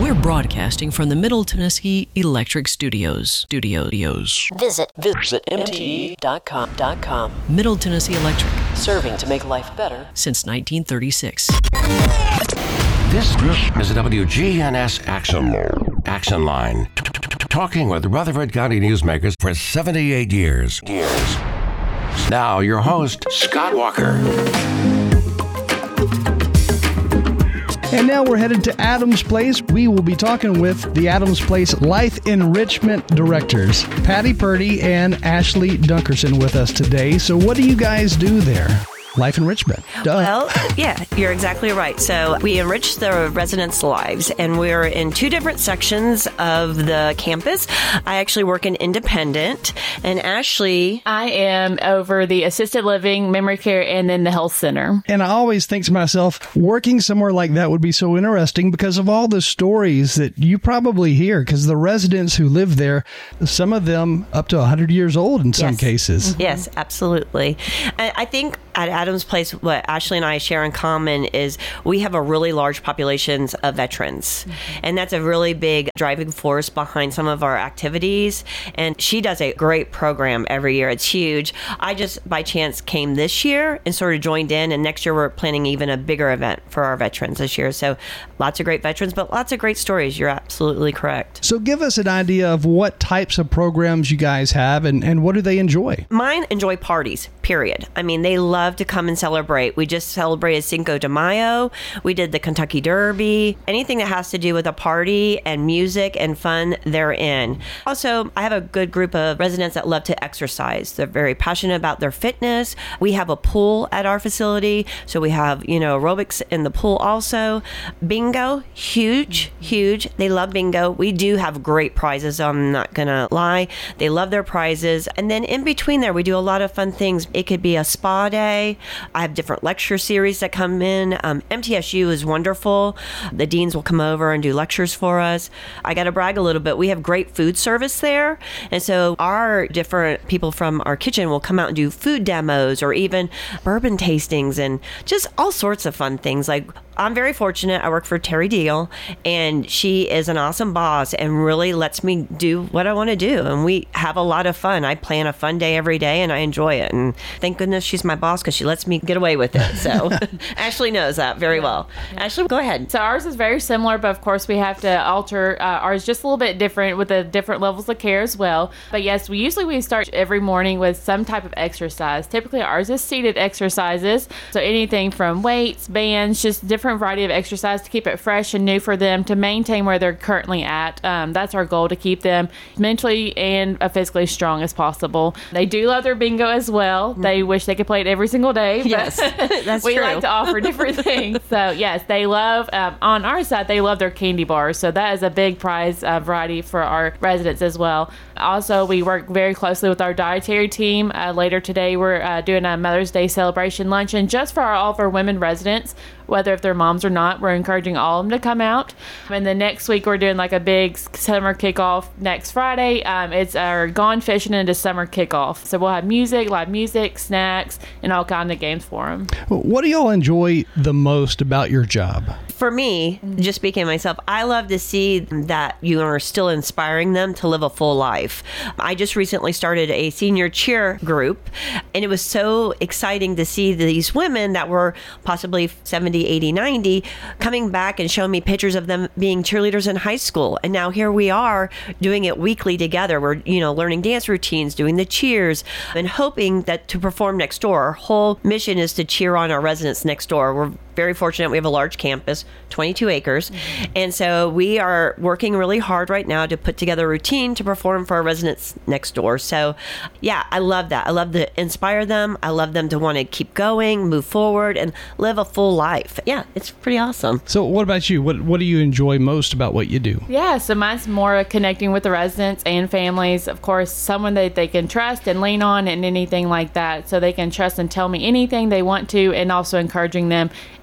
We're broadcasting from the Middle Tennessee Electric Studios. Visit MTE.com. Middle Tennessee Electric, serving to make life better since 1936. This is a WGNS Action Line. Talking with Rutherford County newsmakers for 78 years. Now, your host, Scott Walker. And now we're headed to Adams Place. We will be talking with the Adams Place Life Enrichment Directors, Patty Purdy and Ashley Dunkerson, with us today. So what do you guys do there? Life enrichment. Duh. Well, yeah, you're exactly right. So we enrich the residents' lives, and we're in two different sections of the campus. I actually work in Independent, and Ashley... I am over the assisted living, memory care, and then the health center. And I always think to myself, working somewhere like that would be so interesting because of all the stories that you probably hear, because the residents who live there, some of them up to 100 years old in some cases. Mm-hmm. Yes, absolutely. I think at Adams Place, what Ashley and I share in common is we have a really large population of veterans. Mm-hmm. And that's a really big driving force behind some of our activities. And she does a great program every year. It's huge. I just, by chance, came this year and sort of joined in. And next year, we're planning even a bigger event for our veterans this year. So lots of great veterans, but lots of great stories. You're absolutely correct. So give us an idea of what types of programs you guys have and what do they enjoy? Mine enjoy parties, period. I mean, they love to come and celebrate. We just celebrated Cinco de Mayo. We did the Kentucky Derby. Anything that has to do with a party and music and fun, they're in. Also, I have a good group of residents that love to exercise. They're very passionate about their fitness. We have a pool at our facility, so we have, aerobics in the pool also. Bingo, huge. They love bingo. We do have great prizes, I'm not gonna lie. They love their prizes. And then in between there, we do a lot of fun things. It could be a spa day. I have different lecture series that come in. MTSU is wonderful. The deans will come over and do lectures for us. I got to brag a little bit. We have great food service there. And so our different people from our kitchen will come out and do food demos or even bourbon tastings and just all sorts of fun things. Like, I'm very fortunate. I work for Terry Deal, and she is an awesome boss and really lets me do what I want to do. And we have a lot of fun. I plan a fun day every day, and I enjoy it. And thank goodness she's my boss because she lets me get away with it. So Ashley knows that very well. Ashley, go ahead. So ours is very similar, but of course we have to alter ours just a little bit different with the different levels of care as well. But yes, we start every morning with some type of exercise. Typically ours is seated exercises. So anything from weights, bands, just different variety of exercise to keep it fresh and new for them to maintain where they're currently at. That's our goal, to keep them mentally and physically strong as possible. They do love their bingo as well. They wish they could play it every single day. Yes, that's we true. like to offer different things. So yes, they love, on our side, they love their candy bars. So that is a big prize variety for our residents as well. Also, we work very closely with our dietary team. Later today, we're doing a Mother's Day celebration luncheon just for all of our women residents. Whether if they're moms or not, we're encouraging all of them to come out. And then next week, we're doing like a big summer kickoff next Friday. It's our Gone Fishing into summer kickoff. So we'll have music, live music, snacks, and all kinds of games for them. What do y'all enjoy the most about your job? For me, just speaking of myself, I love to see that you are still inspiring them to live a full life. I just recently started a senior cheer group, and it was so exciting to see these women that were possibly 70, 80, 90 coming back and showing me pictures of them being cheerleaders in high school. And now here we are doing it weekly together. We're, learning dance routines, doing the cheers, and hoping that to perform next door. Our whole mission is to cheer on our residents next door. We're very fortunate. We have a large campus, 22 acres. Mm-hmm. And so we are working really hard right now to put together a routine to perform for our residents next door. So yeah, I love that. I love to inspire them. I love them to want to keep going, move forward, and live a full life. Yeah, it's pretty awesome. So what about you? What do you enjoy most about what you do? Yeah, so mine's more connecting with the residents and families. Of course, someone that they can trust and lean on and anything like that. So they can trust and tell me anything they want to, and also encouraging them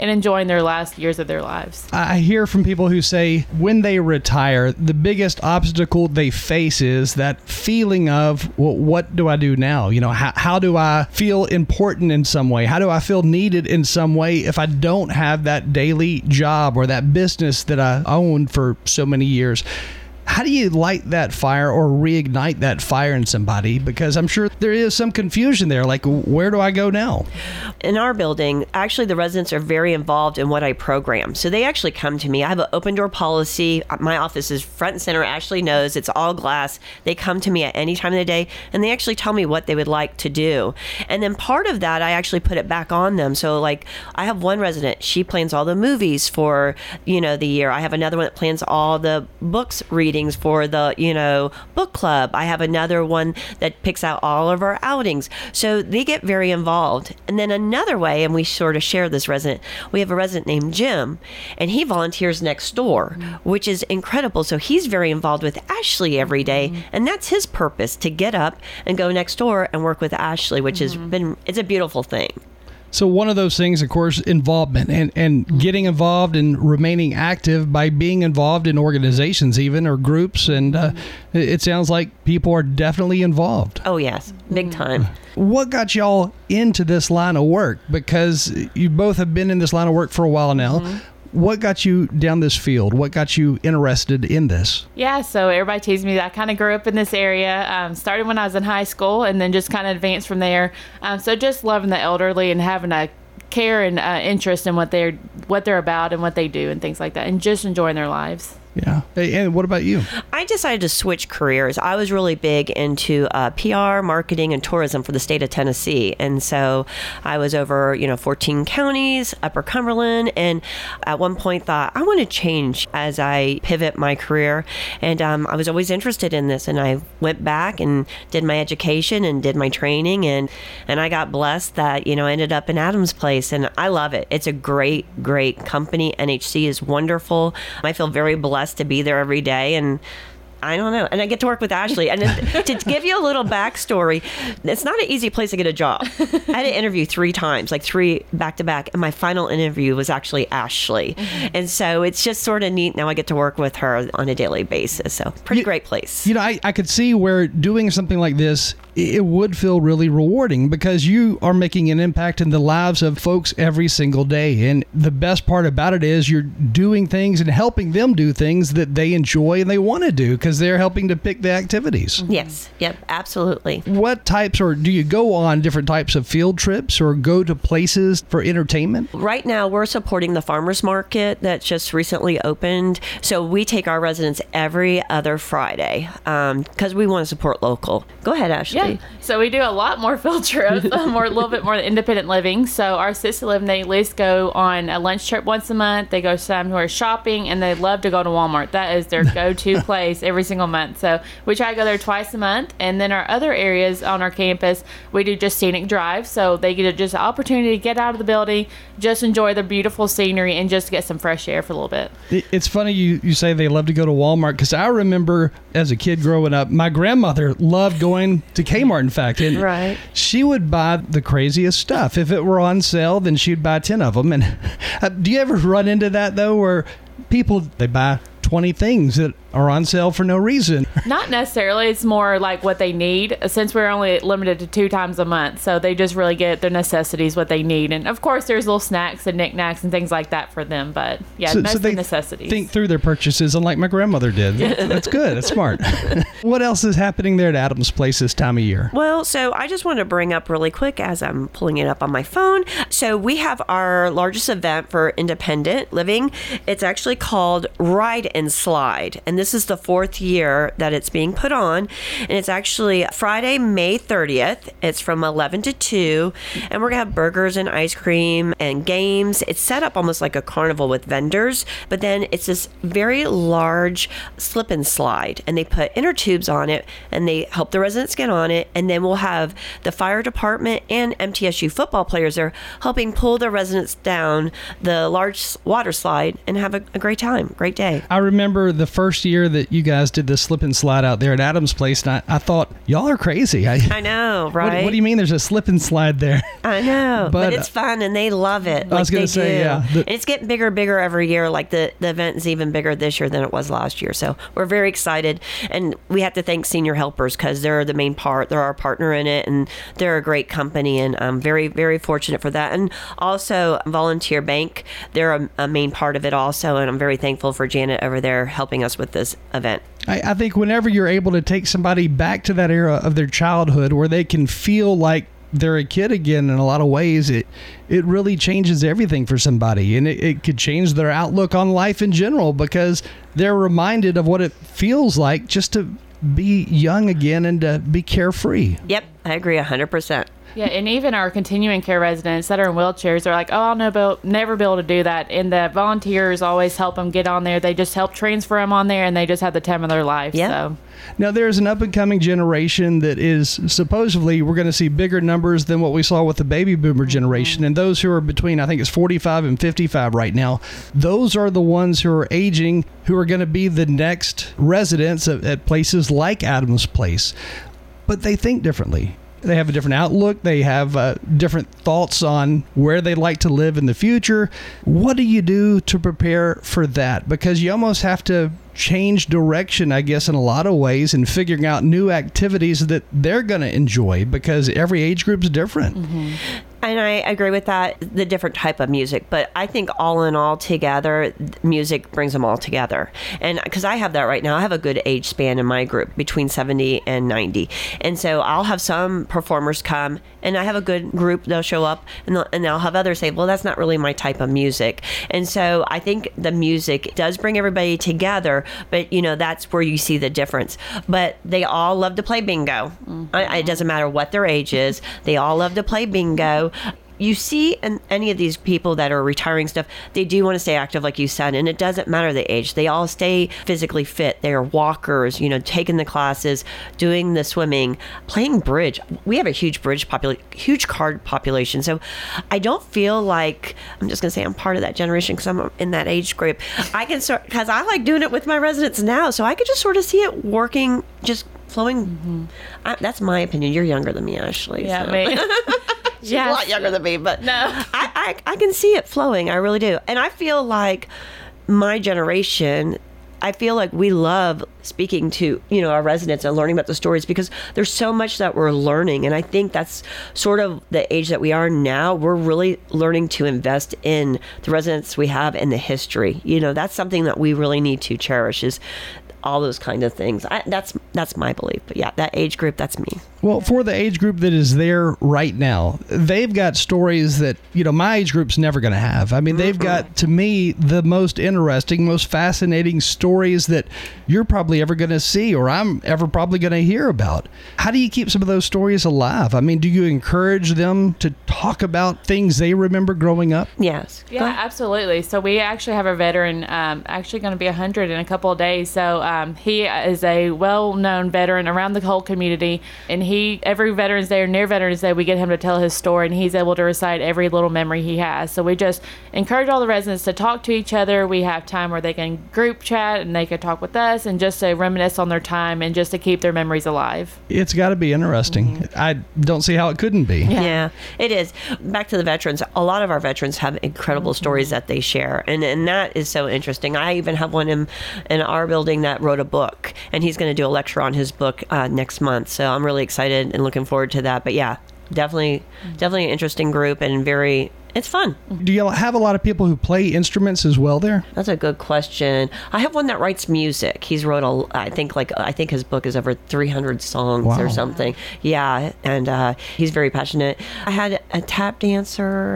and enjoying their last years of their lives. I hear from people who say when they retire, the biggest obstacle they face is that feeling of, well, what do I do now? You know, how do I feel important in some way? How do I feel needed in some way if I don't have that daily job or that business that I owned for so many years? How do you light that fire or reignite that fire in somebody? Because I'm sure there is some confusion there. Like, where do I go now? In our building, actually, the residents are very involved in what I program. So they actually come to me. I have an open door policy. My office is front and center. Ashley knows it's all glass. They come to me at any time of the day, and they actually tell me what they would like to do. And then part of that, I actually put it back on them. So, like, I have one resident. She plans all the movies for, the year. I have another one that plans all the books readings for the, book club. I have another one that picks out all of our outings. So they get very involved. And then another way, and we sort of share this resident, we have a resident named Jim, and he volunteers next door, which is incredible. So he's very involved with Ashley every day, and that's his purpose, to get up and go next door and work with Ashley, which it's a beautiful thing. So one of those things, of course, involvement and getting involved and remaining active by being involved in organizations even or groups. And it sounds like people are definitely involved. Oh, yes. Big time. What got y'all into this line of work? Because you both have been in this line of work for a while now. What got you down this field? What got you interested in this? Yeah, so everybody teases me that I kind of grew up in this area, started when I was in high school, and then just kind of advanced from there. So just loving the elderly and having a care and interest in what they're about and what they do and things like that, and just enjoying their lives. Yeah. And what about you? I decided to switch careers. I was really big into PR, marketing, and tourism for the state of Tennessee. And so I was over, 14 counties, Upper Cumberland, and at one point thought, I want to change as I pivot my career. And I was always interested in this. And I went back and did my education and did my training. And I got blessed that, I ended up in Adams Place. And I love it. It's a great, great company. NHC is wonderful. I feel very blessed to be there every day, and I don't know. And I get to work with Ashley. And to give you a little backstory, it's not an easy place to get a job. I had to interview 3 times, like 3 back to back. And my final interview was actually Ashley. And so it's just sort of neat. Now I get to work with her on a daily basis. So pretty great place. I could see where doing something like this, it would feel really rewarding because you are making an impact in the lives of folks every single day. And the best part about it is you're doing things and helping them do things that they enjoy and they want to do because they're helping to pick the activities. Yes. Yep. Absolutely. What types, or do you go on different types of field trips or go to places for entertainment? Right now, we're supporting the farmers market that just recently opened. So we take our residents every other Friday because we want to support local. Go ahead, Ashley. Yeah. So we do a lot more field trips, a little bit more independent living. So our assisted living, they at least go on a lunch trip once a month. They go somewhere shopping, and they love to go to Walmart. That is their go-to place every single month. So we try to go there twice a month. And then our other areas on our campus, we do just scenic drive. So they get just an opportunity to get out of the building, just enjoy the beautiful scenery, and just get some fresh air for a little bit. It's funny you say they love to go to Walmart because I remember as a kid growing up, my grandmother loved going to Kmart, in fact. And right. She would buy the craziest stuff. If it were on sale, then she'd buy 10 of them. And do you ever run into that, though, where people, they buy 20 things that are on sale for no reason? Not necessarily. It's more like what they need, since we're only limited to 2 times a month. So they just really get their necessities, what they need. And of course, there's little snacks and knickknacks and things like that for them. But yeah, mostly necessities. Think through their purchases, unlike my grandmother did. That's good. That's smart. What else is happening there at Adams Place this time of year? Well, so I just want to bring up really quick as I'm pulling it up on my phone. So we have our largest event for independent living. It's actually called Ride and Slide. And this is the 4th year that it's being put on. And it's actually Friday, May 30th. It's from 11 to 2. And we're going to have burgers and ice cream and games. It's set up almost like a carnival with vendors. But then it's this very large slip and slide. And they put inner tubes on it. And they help the residents get on it. And then we'll have the fire department and MTSU football players there helping pull the residents down the large water slide and have a great time. Great day. I remember the first year that you guys did the slip and slide out there at Adams Place, and I thought, y'all are crazy. I know, right? What do you mean there's a slip and slide there? I know, but it's fun, and they love it. I was going to say, yeah. And it's getting bigger and bigger every year. Like the event is even bigger this year than it was last year. So we're very excited. And we have to thank Senior Helpers because they're the main part. They're our partner in it, and they're a great company. And I'm very, very fortunate for that. And also Volunteer Bank, they're a main part of it also. And I'm very thankful for Janet over there helping us with this event. I think whenever you're able to take somebody back to that era of their childhood where they can feel like they're a kid again in a lot of ways, it really changes everything for somebody. And it could change their outlook on life in general because they're reminded of what it feels like just to be young again and to be carefree. Yep, I agree 100%. Yeah, and even our continuing care residents that are in wheelchairs are like, oh, I'll never be able to do that. And the volunteers always help them get on there. They just help transfer them on there, and they just have the time of their life. Yeah. So. Now, there's an up-and-coming generation that is supposedly we're going to see bigger numbers than what we saw with the baby boomer generation. And those who are between, I think it's 45 and 55 right now, those are the ones who are aging, who are going to be the next residents at places like Adams Place. But they think differently. They have a different outlook. They have different thoughts on where they'd like to live in the future. What do you do to prepare for that? Because you almost have to change direction, I guess, in a lot of ways, and figuring out new activities that they're going to enjoy because every age group is different. Mm-hmm. And I agree with that, the different type of music. But I think all in all together, music brings them all together. And because I have that right now, I have a good age span in my group between 70 and 90. And so I'll have some performers come, and I have a good group. They'll show up, and I'll have others say, well, that's not really my type of music. And so I think the music does bring everybody together, but, that's where you see the difference. But they all love to play bingo. Mm-hmm. It doesn't matter what their age is. They all love to play bingo. You see in any of these people that are retiring stuff, they do want to stay active, like you said, and it doesn't matter the age. They all stay physically fit. They are walkers, taking the classes, doing the swimming, playing bridge. We have a huge huge card population. So I don't feel like, I'm just going to say I'm part of that generation because I'm in that age group. I can start, because I like doing it with my residents now, so I could just sort of see it working, just flowing. Mm-hmm. That's my opinion. You're younger than me, Ashley. Yeah, so. me. She's a lot younger than me, but no. I can see it flowing. I really do. And I feel like my generation, I feel like we love speaking to, our residents and learning about the stories because there's so much that we're learning. And I think that's sort of the age that we are now. We're really learning to invest in the residents we have and the history. That's something that we really need to cherish is all those kind of things. That's my belief. But yeah, that age group, that's me. Well, for the age group that is there right now, they've got stories that, my age group's never going to have. I mean, they've got, to me, the most interesting, most fascinating stories that you're probably ever going to see or I'm ever probably going to hear about. How do you keep some of those stories alive? I mean, do you encourage them to talk about things they remember growing up? Yes. Yeah, absolutely. So we actually have a veteran, actually going to be 100 in a couple of days. So he is a well-known veteran around the whole community, and every Veterans Day or near Veterans Day, we get him to tell his story, and he's able to recite every little memory he has. So we just encourage all the residents to talk to each other. We have time where they can group chat, and they can talk with us, and just to reminisce on their time, and just to keep their memories alive. It's got to be interesting. Mm-hmm. I don't see how it couldn't be. Yeah, it is. Back to the veterans, a lot of our veterans have incredible stories that they share, and that is so interesting. I even have one in our building that wrote a book, and he's going to do a lecture on his book next month. So I'm really excited and looking forward to that. But yeah, definitely an interesting group and it's fun. Do you have a lot of people who play instruments as well there? That's a good question. I have one that writes music. He's wrote I think his book is over 300 songs or something. Yeah, and he's very passionate. I had a tap dancer.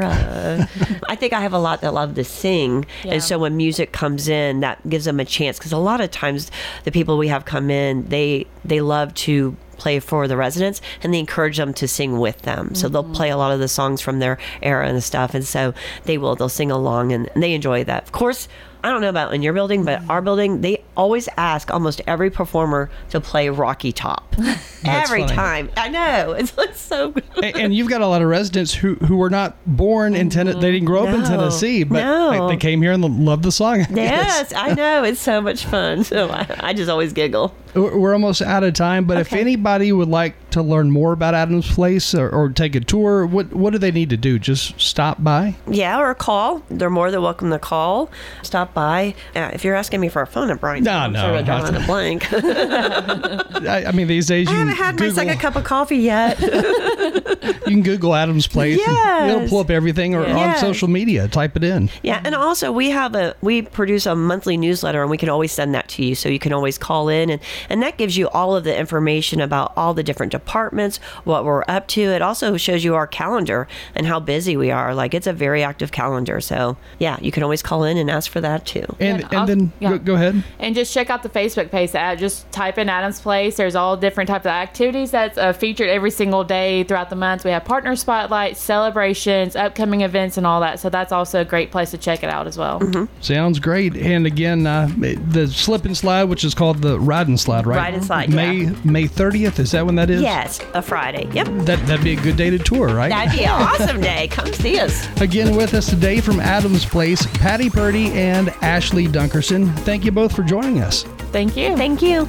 I think I have a lot that love to sing. Yeah. And so when music comes in, that gives them a chance. Because a lot of times the people we have come in, they love to play for the residents, and they encourage them to sing with them. So they'll play a lot of the songs from their era and stuff, and so they'll sing along, and they enjoy that. Of course, I don't know about in your building, but our building, they always ask almost every performer to play Rocky Top. Every funny. time. I know. It's like so good. And you've got a lot of residents who were not born in Tennessee. They didn't grow up in No. Tennessee, but No. they came here and loved the song. I guess. Yes, I know. It's so much fun. So I just always giggle. We're almost out of time, but if Okay. anybody would like to learn more about Adams Place or take a tour, what do they need to do? Just stop by? Yeah, or call. They're more than welcome to call. Stop by. If you're asking me for a phone number, I'm No. sure I'm drawing a blank. I mean, these days I you haven't can had my Google, second cup of coffee yet. you can Google Adams Place. And it'll Yes. pull up everything or on Yes. social media. Type it in. Yeah, and also we produce a monthly newsletter, and we can always send that to you, so you can always call in, and that gives you all of the information about all the different departments, what we're up to. It also shows you our calendar and how busy we are. Like, it's a very active calendar, so yeah, you can always call in and ask for that too. And I'll- then yeah. go ahead. And just check out the Facebook page. Just type in Adams Place. There's all different types of activities that's featured every single day throughout the month. We have partner spotlights, celebrations, upcoming events, and all that. So that's also a great place to check it out as well. Sounds great. And again, the slip and slide, which is called the ride and slide, right? Ride and slide, May 30th. Is that when that is? Yes, a Friday. Yep. That'd be a good day to tour, right? That'd be an awesome day. Come see us. Again, with us today from Adams Place, Patty Purdy and Ashley Dunkerson. Thank you both for joining us. Thank you. Thank you.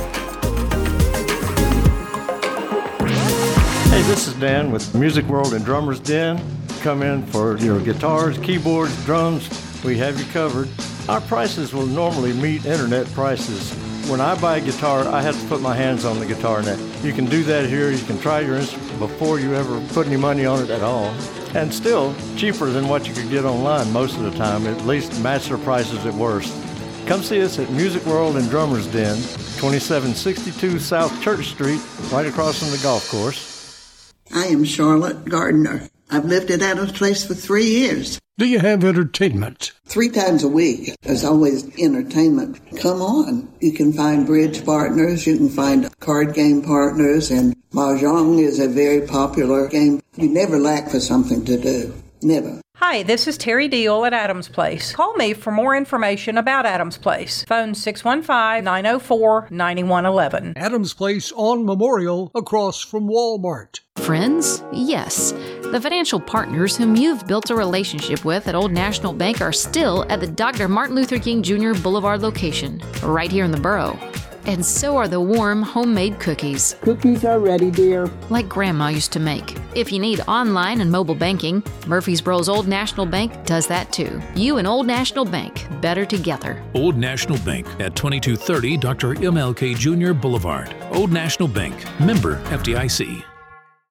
Hey, this is Dan with Music World and Drummers Den. Come in for your guitars, keyboards, drums. We have you covered. Our prices will normally meet internet prices. When I buy a guitar, I have to put my hands on the guitar net. You can do that here. You can try your instrument before you ever put any money on it at all. And still cheaper than what you could get online most of the time, at least match their prices at worst. Come see us at Music World and Drummers Den, 2762 South Church Street, right across from the golf course. I am Charlotte Gardner. I've lived at Adams Place for 3 years. Do you have entertainment? 3 times a week, there's always entertainment. Come on. You can find bridge partners, you can find card game partners, and Mahjong is a very popular game. You never lack for something to do. Never. Hi, this is Terry Deal at Adams Place. Call me for more information about Adams Place. Phone 615-904-9111. Adams Place on Memorial across from Walmart. Friends? Yes. The financial partners whom you've built a relationship with at Old National Bank are still at the Dr. Martin Luther King Jr. Boulevard location, right here in the borough. And so are the warm, homemade cookies. Cookies are ready, dear. Like Grandma used to make. If you need online and mobile banking, Murfreesboro's Old National Bank does that too. You and Old National Bank, better together. Old National Bank at 2230 Dr. MLK Jr. Boulevard. Old National Bank, member FDIC.